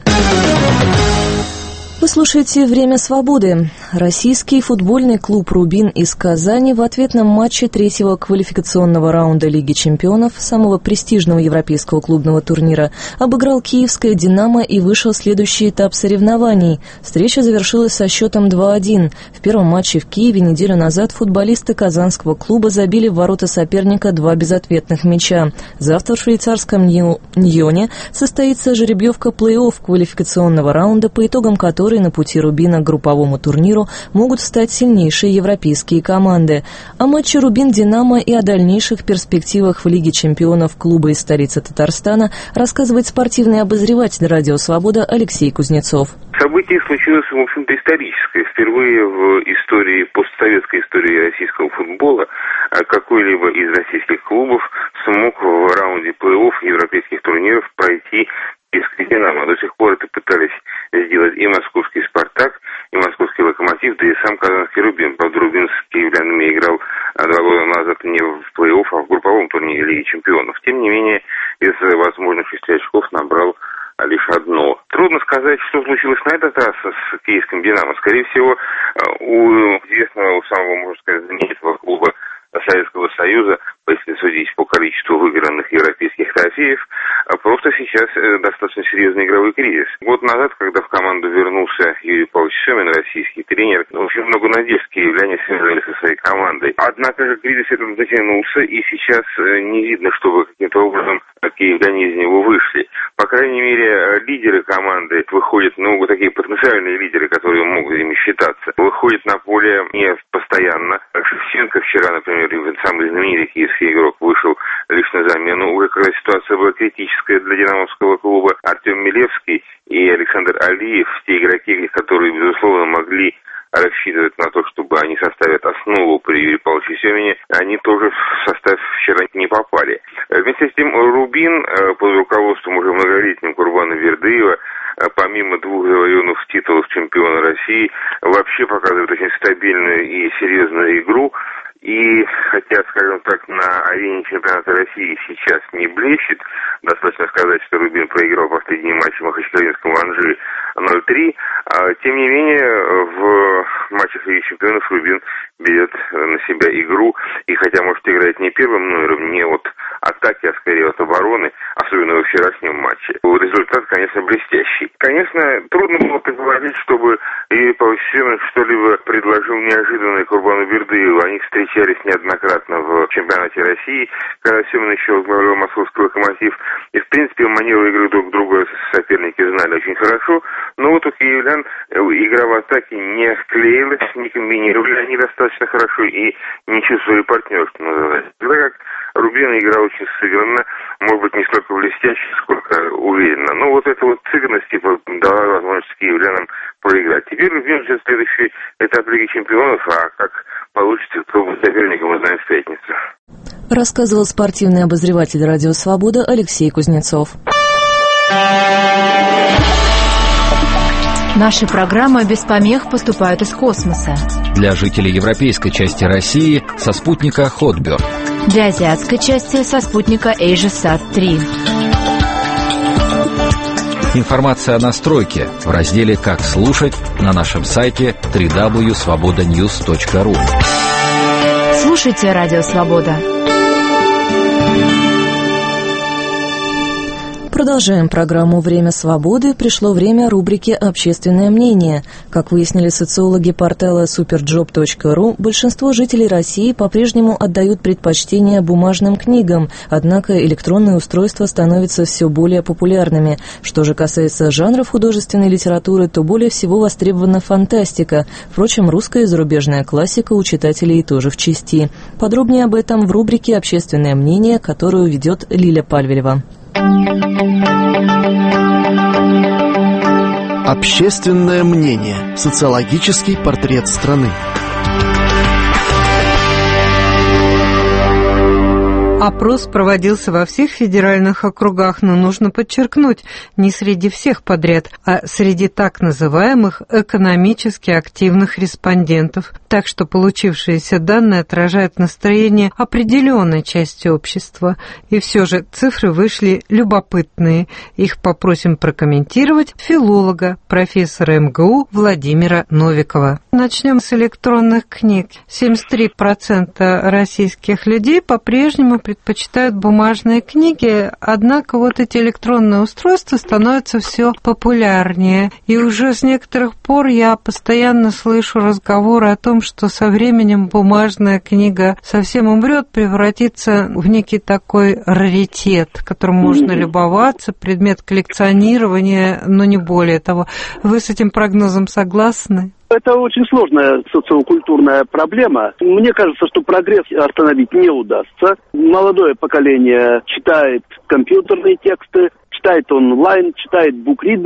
Вы слушаете «Время свободы». Российский футбольный клуб «Рубин» из Казани в ответном матче третьего квалификационного раунда Лиги чемпионов, самого престижного европейского клубного турнира, обыграл киевское «Динамо» и вышел в следующий этап соревнований. Встреча завершилась со счетом 2-1. В первом матче в Киеве неделю назад футболисты казанского клуба забили в ворота соперника 2 безответных мяча. Завтра в швейцарском Ньоне состоится жеребьевка плей-офф квалификационного раунда, по итогам которой на пути «Рубина» к групповому турниру могут встать сильнейшие европейские команды. О матче «Рубин-Динамо» и о дальнейших перспективах в Лиге чемпионов клуба из столицы Татарстана рассказывает спортивный обозреватель «Радио Свобода» Алексей Кузнецов. Событие случилось, в общем-то, историческое. Впервые в истории, постсоветской истории российского футбола какой-либо из российских клубов смог в раунде плей-офф европейских турниров пройти киевский «Динамо». До сих пор это пытались сделать и московский «Спартак», и московский «Локомотив», да и сам казанский «Рубин». Правда, «Рубин» с киевлянами играл 2 года назад не в плей-офф, а в групповом турнире Лиги чемпионов. Тем не менее, из возможных 6 очков набрал лишь одно. Трудно сказать, что случилось на этот раз с киевским «Динамо». Скорее всего, у известного, у самого, можно сказать, знаменитого клуба Советского Союза, если судить по количеству выигранных европейских трофеев, просто сейчас достаточно серьезный игровой кризис. Год назад, когда в команду вернулся Юрий Павлович Семин, российский тренер, очень много надежд киевляне связали со своей командой. Однако же кризис этот затянулся, и сейчас не видно, чтобы каким-то образом киевляне из него вышли. По крайней мере, лидеры команды выходят, вот такие потенциальные лидеры, которые могут ими считаться, выходят на поле не постоянно. Шевченко вчера, например, самый знаменитый киевский игрок, вышел лишь на замену, уже когда ситуация была критическая для динамовского клуба. Артем Милевский и Александр Алиев, те игроки, которые, безусловно, могли рассчитывать на то, чтобы они составят основу при Юрии Павловиче Семине, они тоже в состав вчера не попали. Вместе с тем, «Рубин» под руководством уже многолетним Курбана Бердыева, помимо 2 завоеванных титулов чемпиона России, вообще показывает очень стабильную и серьезную игру. И хотя, скажем так, на арене чемпионата России сейчас не блещет, достаточно сказать, что «Рубин» проиграл последний матч махачкалинскому «Анжи» 0-3, тем не менее в матчах Лиги чемпионов «Рубин» берет на себя игру, и хотя, может, играть не первым номером, не от атаки, а скорее от обороны, особенно во вчерашнем матче. Результат, конечно, блестящий. Конечно, трудно было предположить, чтобы Юрий Павлович Семин что-либо предложил неожиданное Курбану Бердыеву. Они встречались неоднократно в чемпионате России, когда Семин еще возглавлял московский «Локомотив». И, в принципе, манеру игры друг друга соперники знали очень хорошо. Но вот у киевлян игра в атаке не клеилась, не комбинировали они достаточно хорошо и не чувствовали партнерства, называется. Тогда как «Рубин» играл очень сыгранно, может быть, не столько блестяще, сколько уверенно. Но вот эта вот сыгранность дала возможность киевлянам проиграть. Теперь «Рубин» ждет следующий этап Лиги чемпионов, а как получится, кто будет соперником, мы знаем в пятницу. Рассказывал спортивный обозреватель «Радио Свобода» Алексей Кузнецов. Наши программы без помех поступают из космоса. Для жителей европейской части России со спутника Hotbird. Для азиатской части со спутника AsiaSat-3. Информация о настройке в разделе «Как слушать» на нашем сайте www.svobodanews.ru. Слушайте «Радио Свобода». Продолжаем программу «Время свободы». Пришло время рубрики «Общественное мнение». Как выяснили социологи портала superjob.ru, большинство жителей России по-прежнему отдают предпочтение бумажным книгам, однако электронные устройства становятся все более популярными. Что же касается жанров художественной литературы, то более всего востребована фантастика. Впрочем, русская и зарубежная классика у читателей тоже в чести. Подробнее об этом в рубрике «Общественное мнение», которую ведет Лиля Пальвелева. Общественное мнение. Социологический портрет страны. Опрос проводился во всех федеральных округах, но нужно подчеркнуть, не среди всех подряд, а среди так называемых экономически активных респондентов. Так что получившиеся данные отражают настроение определенной части общества. И все же цифры вышли любопытные. Их попросим прокомментировать филолога, профессора МГУ Владимира Новикова. Начнем с электронных книг. 73% российских людей по-прежнему предпочитают бумажные книги, однако вот эти электронные устройства становятся все популярнее. И уже с некоторых пор я постоянно слышу разговоры о том, что со временем бумажная книга совсем умрет, превратится в некий такой раритет, которым можно любоваться, предмет коллекционирования, но не более того. Вы с этим прогнозом согласны? Это очень сложная социокультурная проблема. Мне кажется, что прогресс остановить не удастся. Молодое поколение читает компьютерные тексты, читает онлайн, читает букридеры.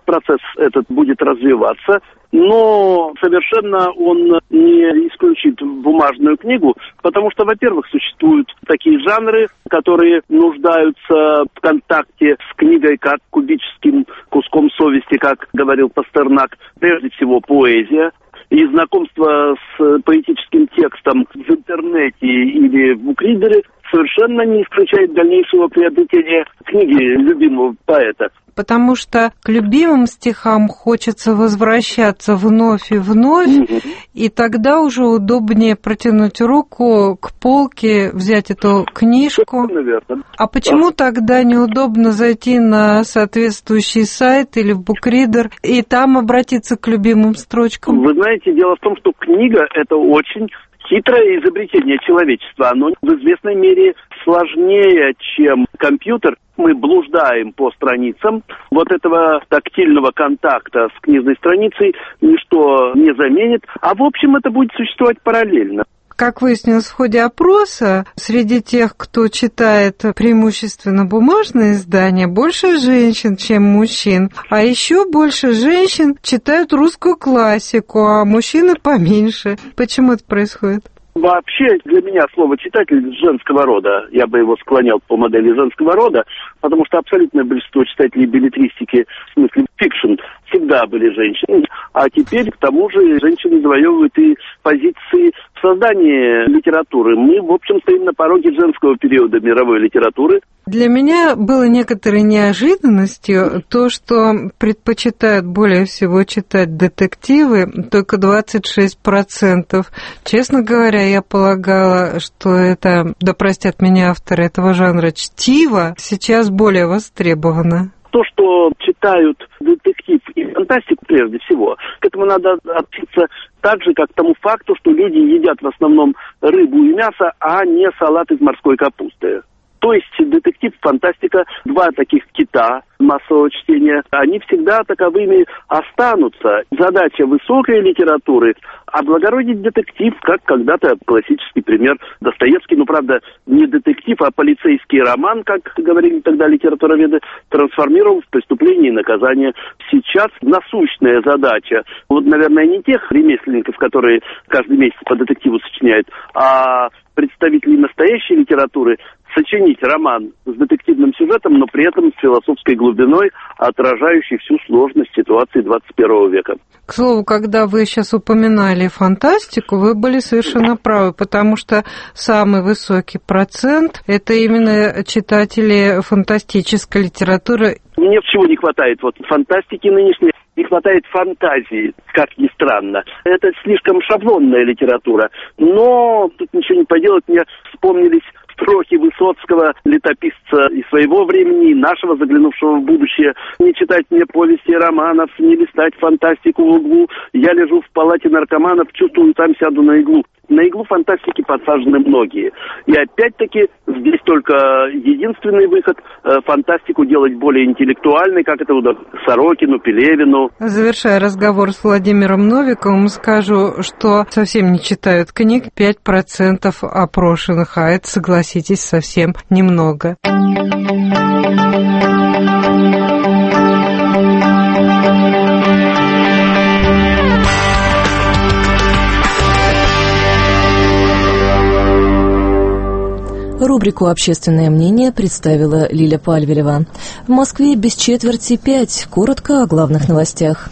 процесс этот будет развиваться, но совершенно он не исключит бумажную книгу, потому что, во-первых, существуют такие жанры, которые нуждаются в контакте с книгой как кубическим куском совести, как говорил Пастернак, прежде всего поэзия. И знакомство с поэтическим текстом в интернете или в букридере совершенно не исключает дальнейшего приобретения книги любимого поэта. Потому что к любимым стихам хочется возвращаться вновь и вновь, и тогда уже удобнее протянуть руку к полке, взять эту книжку. А почему тогда неудобно зайти на соответствующий сайт или в букридер и там обратиться к любимым строчкам? Вы знаете, дело в том, что книга – это очень хитрое изобретение человечества. Оно в известной мере сложнее, чем компьютер. Мы блуждаем по страницам. Вот этого тактильного контакта с книжной страницей ничто не заменит. А в общем это будет существовать параллельно. Как выяснилось в ходе опроса, среди тех, кто читает преимущественно бумажные издания, больше женщин, чем мужчин. А еще больше женщин читают русскую классику, а мужчины поменьше. Почему это происходит? Вообще, для меня слово «читатель» женского рода, я бы его склонял по модели женского рода, потому что абсолютное большинство читателей беллетристики, в смысле фикшн, всегда были женщины. А теперь, к тому же, женщины завоевывают и позиции в создании литературы. Мы, в общем, стоим на пороге женского периода мировой литературы. Для меня было некоторой неожиданностью то, что предпочитают более всего читать детективы только 26%. Честно говоря, я полагала, что это, да простят меня авторы этого жанра, чтиво сейчас более востребовано. То, что читают детектив и фантастику прежде всего, к этому надо относиться так же, как к тому факту, что люди едят в основном рыбу и мясо, а не салат из морской капусты. То есть детектив, фантастика, два таких кита массового чтения, они всегда таковыми останутся. Задача высокой литературы – облагородить детектив, как когда-то классический пример Достоевский, ну, правда, не детектив, а полицейский роман, как говорили тогда литературоведы, трансформировал в «Преступление и наказание». Сейчас насущная задача, вот, наверное, не тех ремесленников, которые каждый месяц по детективу сочиняют, а представителей настоящей литературы, сочинить роман с детективным сюжетом, но при этом с философской глубиной, отражающей всю сложность ситуации 21 века. К слову, когда вы сейчас упоминали фантастику, вы были совершенно правы, потому что самый высокий процент – это именно читатели фантастической литературы. Мне всего не хватает вот фантастики нынешней. Не хватает фантазии, как ни странно. Это слишком шаблонная литература. Но тут ничего не поделать, мне вспомнились строки Высоцкого, летописца и своего времени, и нашего, заглянувшего в будущее. Не читать мне повести романов, не листать фантастику в углу. Я лежу в палате наркоманов, чувствую, там сяду на иглу. На иглу фантастики подсажены многие. И опять-таки здесь только единственный выход – фантастику делать более интеллектуальной, как это удалось Сорокину, Пелевину. Завершая разговор с Владимиром Новиковым, скажу, что совсем не читают книг 5% опрошенных, а это, согласитесь, совсем немного. Рубрику «Общественное мнение» представила Лиля Пальвелева. В Москве без четверти 5. Коротко о главных новостях.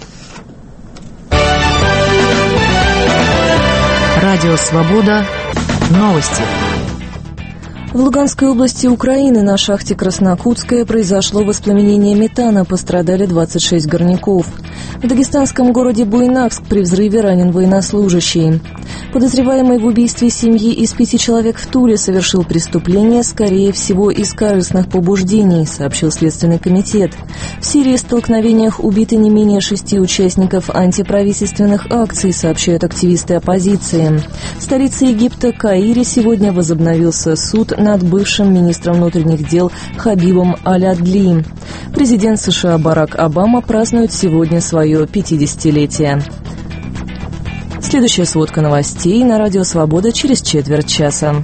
Радио «Свобода». Новости. В Луганской области Украины на шахте Краснокутская произошло воспламенение метана, пострадали 26 горняков. В дагестанском городе Буйнакск при взрыве ранен военнослужащий. Подозреваемый в убийстве семьи из 5 человек в Туле совершил преступление, скорее всего, из корыстных побуждений, сообщил Следственный комитет. В Сирии в столкновениях убиты не менее 6 участников антиправительственных акций, сообщают активисты оппозиции. В столице Египта Каире сегодня возобновился суд над бывшим министром внутренних дел Хабибом Аль-Адли. Президент США Барак Обама празднует сегодня свое 50-летие. Следующая сводка новостей на Радио Свобода через четверть часа.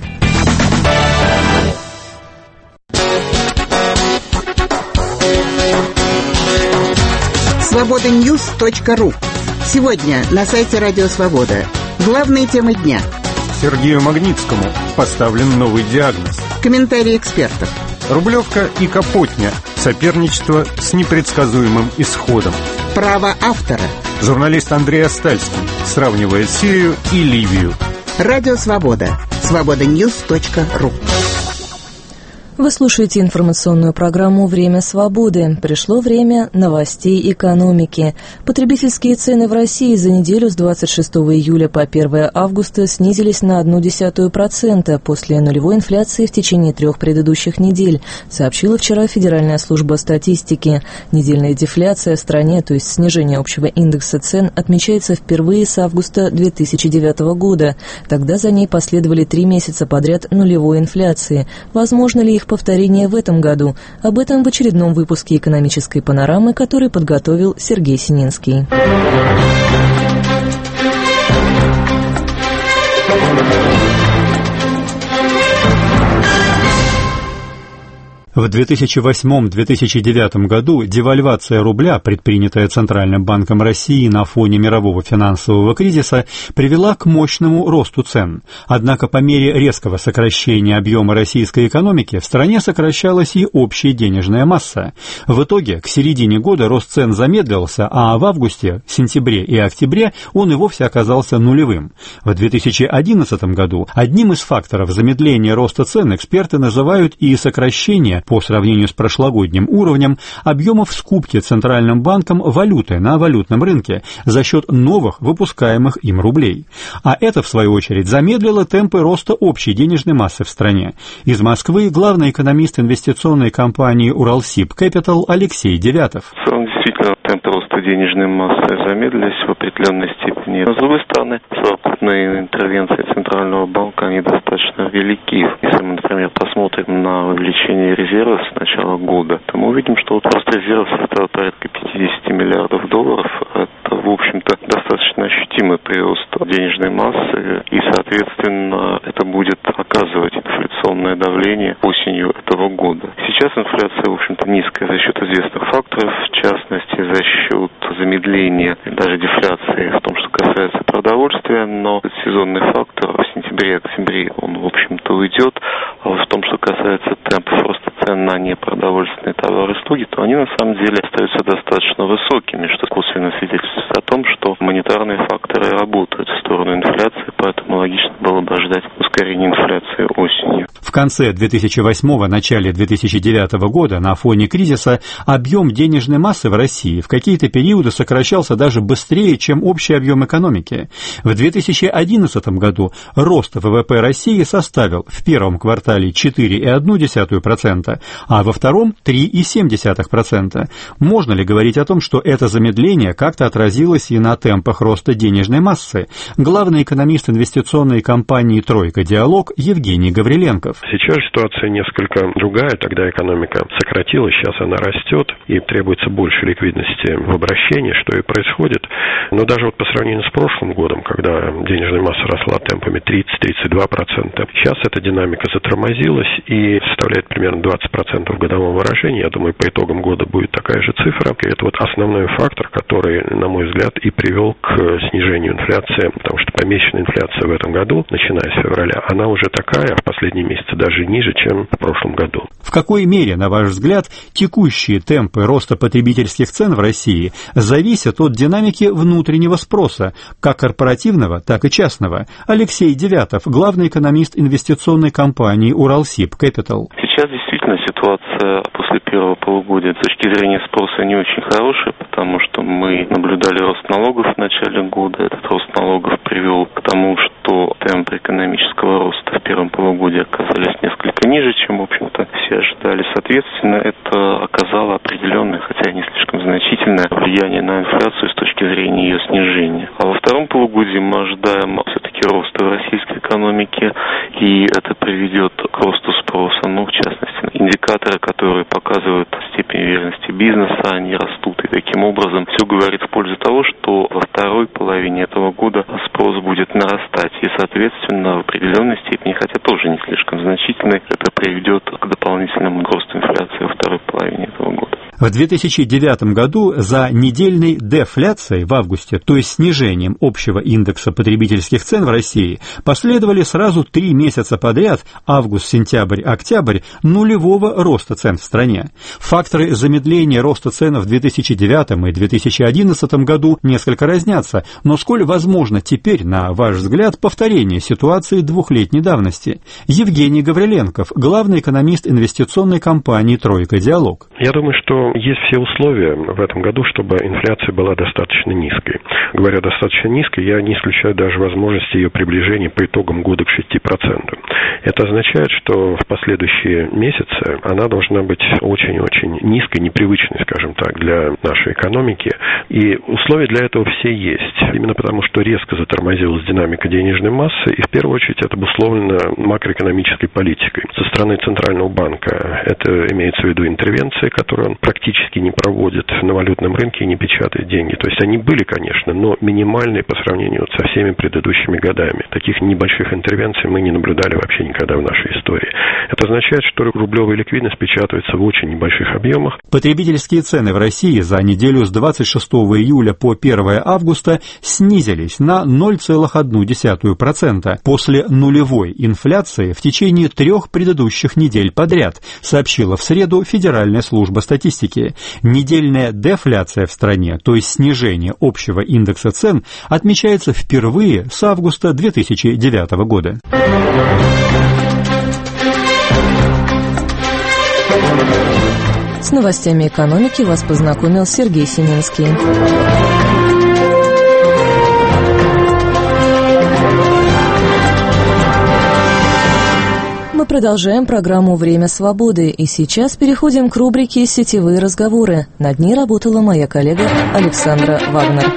Свободаньюз.ру. Сегодня на сайте Радио Свобода. Главные темы дня. Сергею Магнитскому поставлен новый диагноз. Комментарии экспертов. Рублевка и Капотня. Соперничество с непредсказуемым исходом. Право автора. Журналист Андрей Астальский сравнивает Сирию и Ливию. Радио Свобода. Свободаньюз.ру. Вы слушаете информационную программу «Время свободы». Пришло время новостей экономики. Потребительские цены в России за неделю с 26 июля по 1 августа снизились на 0,1% после нулевой инфляции в течение 3 предыдущих недель, сообщила вчера Федеральная служба статистики. Недельная дефляция в стране, то есть снижение общего индекса цен, отмечается впервые с августа 2009 года. Тогда за ней последовали 3 месяца подряд нулевой инфляции. Возможно ли их повторение в этом году? Об этом в очередном выпуске «Экономической панорамы», который подготовил Сергей Сининский. В 2008-2009 году девальвация рубля, предпринятая Центральным банком России на фоне мирового финансового кризиса, привела к мощному росту цен. Однако по мере резкого сокращения объема российской экономики в стране сокращалась и общая денежная масса. В итоге к середине года рост цен замедлился, а в августе, сентябре и октябре он и вовсе оказался нулевым. В 2011 году одним из факторов замедления роста цен эксперты называют и сокращение по сравнению с прошлогодним уровнем объемов скупки Центральным банком валюты на валютном рынке за счет новых выпускаемых им рублей. А это, в свою очередь, замедлило темпы роста общей денежной массы в стране. Из Москвы главный экономист инвестиционной компании «Уралсиб Кэпитал» Алексей Девятов. Действительно, темпы роста денежной массы замедлились в определенной степени. Но, с другой стороны, совокупные интервенции Центрального банка, они достаточно велики. Если мы, например, посмотрим на увеличение резервов с начала года, то мы увидим, что рост резервов составил порядка 50 миллиардов долларов. Это, в общем-то, достаточно ощутимый прирост денежной массы, и, соответственно, это будет оказывать инфляционное давление осенью этого года. Сейчас инфляция, в общем-то, низкая за счет известных факторов, в частности, за счет замедления, даже дефляции в том, что касается продовольствия, но этот сезонный фактор в сентябре-октябре, он, в общем-то, уйдет. А в том, что касается темпов роста цен на непродовольственные товары и услуги, то они, на самом деле, остаются достаточно высокими, что косвенно свидетельствует о том, что монетарные факторы работают в сторону инфляции, поэтому логично было бы ожидать ускорения инфляции осенью. В конце 2008-го, начале 2009 года на фоне кризиса объем денежной массы в России в какие-то периоды сокращался даже быстрее, чем общий объем экономики. В 2011 году рост ВВП России составил в первом квартале 4,1%, а во втором 3,7%. Можно ли говорить о том, что это замедление как-то отразилось и на темпах роста денежной массы? Главный экономист инвестиционной компании «Тройка Диалог» Евгений Гавриленков. Сейчас ситуация несколько другая, тогда экономика сократилась, сейчас она растет и требуется больше ликвидности в обращении, что и происходит. Но даже вот по сравнению с прошлым годом, когда денежная масса росла темпами 30-32%, сейчас эта динамика затормозилась и составляет примерно 20% в годовом выражении. Я думаю, по итогам года будет такая же цифра. И это вот основной фактор, который, на мой взгляд, и привел к снижению инфляции, потому что помесячная инфляция в этом году, начиная с февраля, она уже такая, а в последние месяцы даже ниже, чем в прошлом году. В какой мере, на ваш взгляд, текущие темпы роста потребительских цен в России зависят от динамики внутреннего спроса, как корпоративного, так и частного? Алексей Девятов, главный экономист инвестиционной компании «Уралсиб Кэпитал». Сейчас действительно ситуация после первого полугодия с точки зрения спроса не очень хорошая, потому что мы наблюдали рост налогов в начале года. Этот рост налогов привел к тому, что темпы экономического роста в первом полугодии оказались несколько ниже, чем, в общем-то, все ожидали. Соответственно, это оказало определенное, хотя и не слишком значительное, влияние на инфляцию с точки зрения ее снижения. А во втором полугодии мы ожидаем все-таки роста в российской экономике, и это приведет к росту спроса, в частности, индикаторы, которые показывают степень уверенности бизнеса, они растут, и таким образом все говорит в пользу того, что во второй половине этого года спрос будет нарастать, и, соответственно, в определенной степени, хотя тоже не слишком значительной, это приведет к дополнительному росту инфляции во второй половине этого года. В 2009 году за недельной дефляцией в августе, то есть снижением общего индекса потребительских цен в России, последовали сразу 3 месяца подряд, август, сентябрь, октябрь, нулевого роста цен в стране. Факторы замедления роста цен в 2009 и 2011 году несколько разнятся, но сколь возможно теперь, на ваш взгляд, повторение ситуации двухлетней давности? Евгений Гавриленков, главный экономист инвестиционной компании «Тройка Диалог». Я думаю, что есть все условия в этом году, чтобы инфляция была достаточно низкой. Говоря достаточно низкой, я не исключаю даже возможности ее приближения по итогам года к 6%. Это означает, что в последующие месяцы она должна быть очень-очень низкой, непривычной, скажем так, для нашей экономики. И условия для этого все есть. Именно потому, что резко затормозилась динамика денежной массы, и в первую очередь это обусловлено макроэкономической политикой. Со стороны Центрального банка это имеется в виду интервенции, которые он практически не проводит на валютном рынке и не печатает деньги. То есть они были, конечно, но минимальные по сравнению со всеми предыдущими годами. Таких небольших интервенций мы не наблюдали вообще никогда в нашей истории. Это означает, что рублевая ликвидность печатается в очень небольших объемах. Потребительские цены в России за неделю с 26 июля по 1 августа снизились на 0,1% после нулевой инфляции в течение 3 предыдущих недель подряд, сообщила в среду Федеральная служба статистики. Недельная дефляция в стране, то есть снижение общего индекса цен, отмечается впервые с августа 2009 года. С новостями экономики вас познакомил Сергей Сининский. Мы продолжаем программу «Время свободы», и сейчас переходим к рубрике «Сетевые разговоры». Над ней работала моя коллега Александра Вагнер.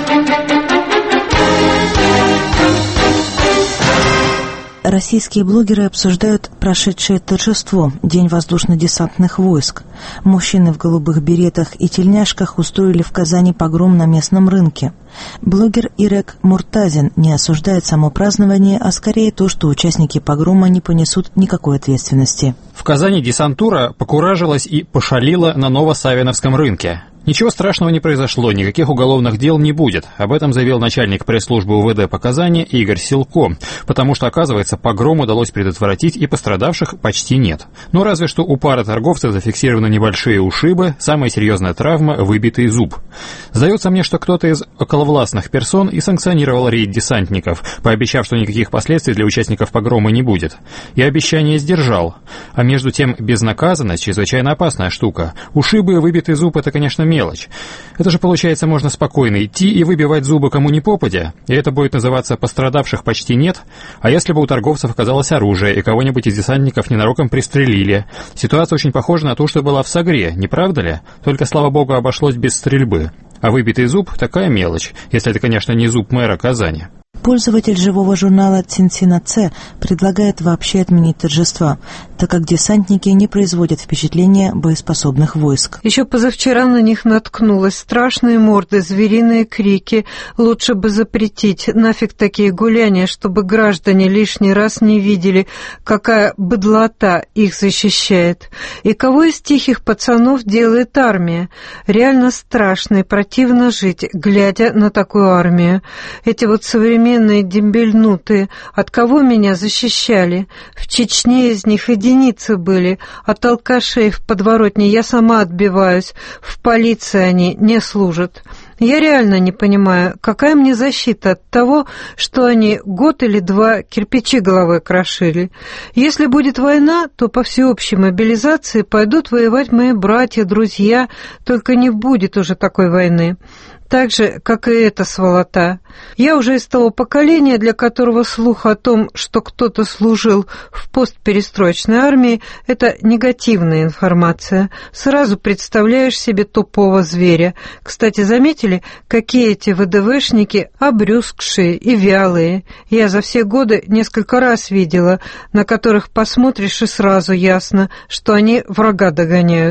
Российские блогеры обсуждают прошедшее торжество – День воздушно-десантных войск. Мужчины в голубых беретах и тельняшках устроили в Казани погром на местном рынке. Блогер Ирек Муртазин не осуждает само празднование, а скорее то, что участники погрома не понесут никакой ответственности. В Казани десантура покуражилась и пошалила на Новосавиновском рынке. Ничего страшного не произошло, никаких уголовных дел не будет. Об этом заявил начальник пресс-службы УВД по Казани Игорь Силко. Потому что, оказывается, погром удалось предотвратить, и пострадавших почти нет. Но разве что у пары торговцев зафиксированы небольшие ушибы, самая серьезная травма – выбитый зуб. Сдается мне, что кто-то из околовластных персон и санкционировал рейд десантников, пообещав, что никаких последствий для участников погрома не будет. И обещание сдержал. А между тем, безнаказанность – чрезвычайно опасная штука. Ушибы и выбитый зуб – это, конечно, мелочь. Это же, получается, можно спокойно идти и выбивать зубы кому ни попадя, и это будет называться «пострадавших почти нет», а если бы у торговцев оказалось оружие и кого-нибудь из десантников ненароком пристрелили. Ситуация очень похожа на ту, что была в Сагре, не правда ли? Только, слава богу, обошлось без стрельбы. А выбитый зуб – такая мелочь, если это, конечно, не зуб мэра Казани. Пользователь живого журнала «Цинцина-Ц» предлагает вообще отменить торжества, так как десантники не производят впечатления боеспособных войск. Еще позавчера на них наткнулась. Страшные морды, звериные крики. Лучше бы запретить. Нафиг такие гуляния, чтобы граждане лишний раз не видели, какая быдлота их защищает. И кого из тихих пацанов делает армия? Реально страшно и противно жить, глядя на такую армию. Эти вот современные дембельнутые, от кого меня защищали? В Чечне из них единицы были, от алкашей в подворотне я сама отбиваюсь, в полиции они не служат. Я реально не понимаю, какая мне защита от того, что они год или два кирпичи головой крошили. Если будет война, то по всеобщей мобилизации пойдут воевать мои братья, друзья, только не будет уже такой войны. Так же, как и эта сволота. Я уже из того поколения, для которого слух о том, что кто-то служил в постперестроечной армии, это негативная информация. Сразу представляешь себе тупого зверя. Кстати, заметили, какие эти ВДВшники обрюзгшие и вялые? Я за все годы несколько раз видела, на которых посмотришь и сразу ясно, что они врага догоняют.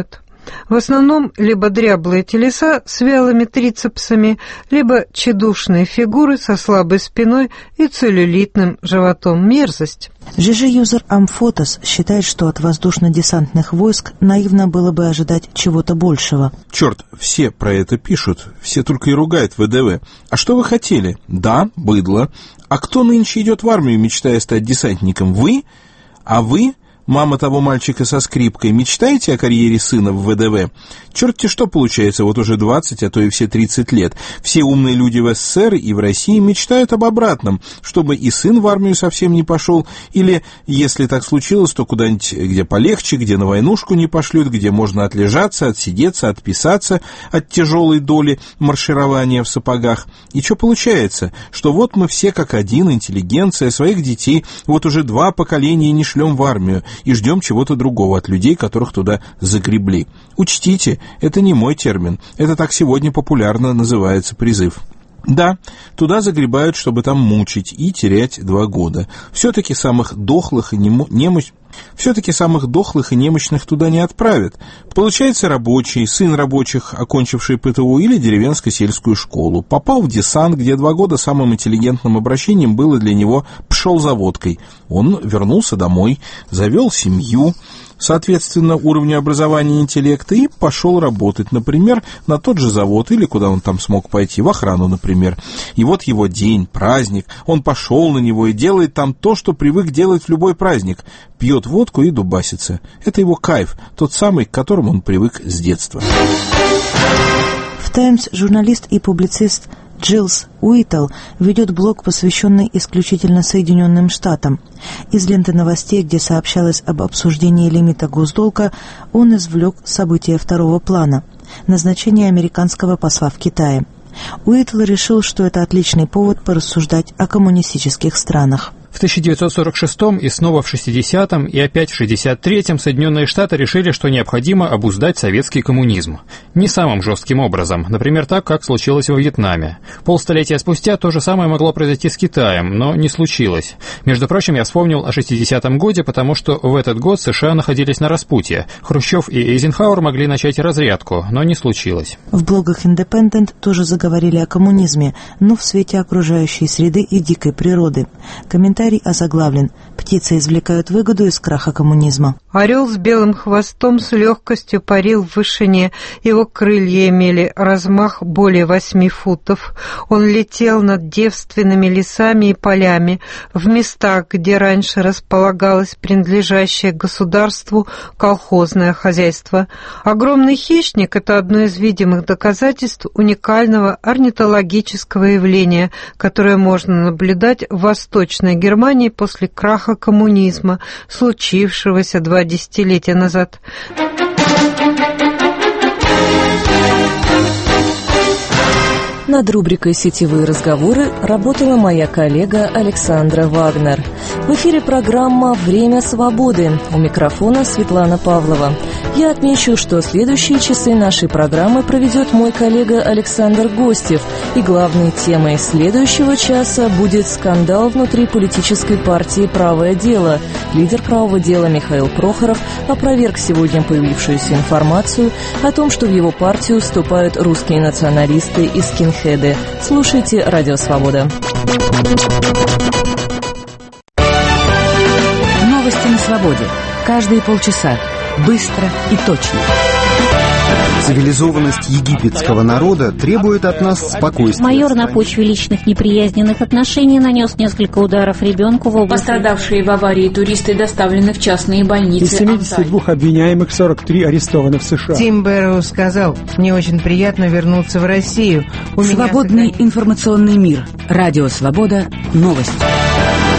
В основном либо дряблые телеса с вялыми трицепсами, либо тщедушные фигуры со слабой спиной и целлюлитным животом. Мерзость. ЖЖ-юзер Амфотос считает, что от воздушно-десантных войск наивно было бы ожидать чего-то большего. Черт, все про это пишут, все только и ругают ВДВ. А что вы хотели? Да, быдло. А кто нынче идет в армию, мечтая стать десантником? Вы? А вы, мама того мальчика со скрипкой, мечтаете о карьере сына в ВДВ? Черт-те что получается, вот уже 20, а то и все 30 лет. Все умные люди в СССР и в России мечтают об обратном, чтобы и сын в армию совсем не пошел, или, если так случилось, то куда-нибудь, где полегче, где на войнушку не пошлют, где можно отлежаться, отсидеться, отписаться от тяжелой доли марширования в сапогах. И что получается? Что вот мы все как один, интеллигенция, своих детей, вот уже 2 поколения не шлем в армию и ждем чего-то другого от людей, которых туда загребли. Учтите, это не мой термин, это так сегодня популярно называется призыв. Да, туда загребают, чтобы там мучить и терять 2 года. Все-таки самых дохлых и немощных туда не отправят. Получается, рабочий, сын рабочих, окончивший ПТУ или деревенско-сельскую школу, попал в десант, где 2 года самым интеллигентным обращением было для него «пшел за водкой». Он вернулся домой, завел семью, соответственно, уровню образования и интеллекта, и пошел работать, например, на тот же завод, или куда он там смог пойти, в охрану, например. И вот его день, праздник, он пошел на него и делает там то, что привык делать в любой праздник, пьет водку и дубасится. Это его кайф, тот самый, к которому он привык с детства. В «Таймс» журналист и публицист Джилс Уитл ведет блог, посвященный исключительно Соединенным Штатам. Из ленты новостей, где сообщалось об обсуждении лимита госдолга, он извлек события второго плана – назначение американского посла в Китае. Уитл решил, что это отличный повод порассуждать о коммунистических странах. В 1946-м и снова в 60-м и опять в 63-м Соединенные Штаты решили, что необходимо обуздать советский коммунизм. Не самым жестким образом, например, так, как случилось во Вьетнаме. Полстолетия спустя то же самое могло произойти с Китаем, но не случилось. Между прочим, я вспомнил о 60-м годе, потому что в этот год США находились на распутье. Хрущев и Эйзенхауэр могли начать разрядку, но не случилось. В блогах «Индепендент» тоже заговорили о коммунизме, но в свете окружающей среды и дикой природы. Комментарий озаглавлен: «Птицы извлекают выгоду из краха коммунизма». Орел с белым хвостом с легкостью парил в вышине. Его крылья имели размах более 8 футов. Он летел над девственными лесами и полями, в местах, где раньше располагалось принадлежащее государству колхозное хозяйство. Огромный хищник – это одно из видимых доказательств уникального орнитологического явления, которое можно наблюдать в Восточной Германии после краха коммунизма, случившегося 2 десятилетия назад. Над рубрикой «Сетевые разговоры» работала моя коллега Александра Вагнер. В эфире программа «Время свободы». У микрофона Светлана Павлова. Я отмечу, что следующие часы нашей программы проведет мой коллега Александр Гостев. И главной темой следующего часа будет скандал внутри политической партии «Правое дело». Лидер «Правого дела» Михаил Прохоров опроверг сегодня появившуюся информацию о том, что в его партию вступают русские националисты и скинхеды. Слушайте «Радио Свобода». Новости на свободе. Каждые полчаса. Быстро и точно. Цивилизованность египетского народа требует от нас спокойствия. Майор на почве личных неприязненных отношений нанес несколько ударов ребенку в области. Пострадавшие в аварии туристы доставлены в частные больницы. Из 72 обвиняемых 43 арестованы в США. Тим Бэрроу сказал: «Мне очень приятно вернуться в Россию». Свободный информационный мир. Радио Свобода. Новости.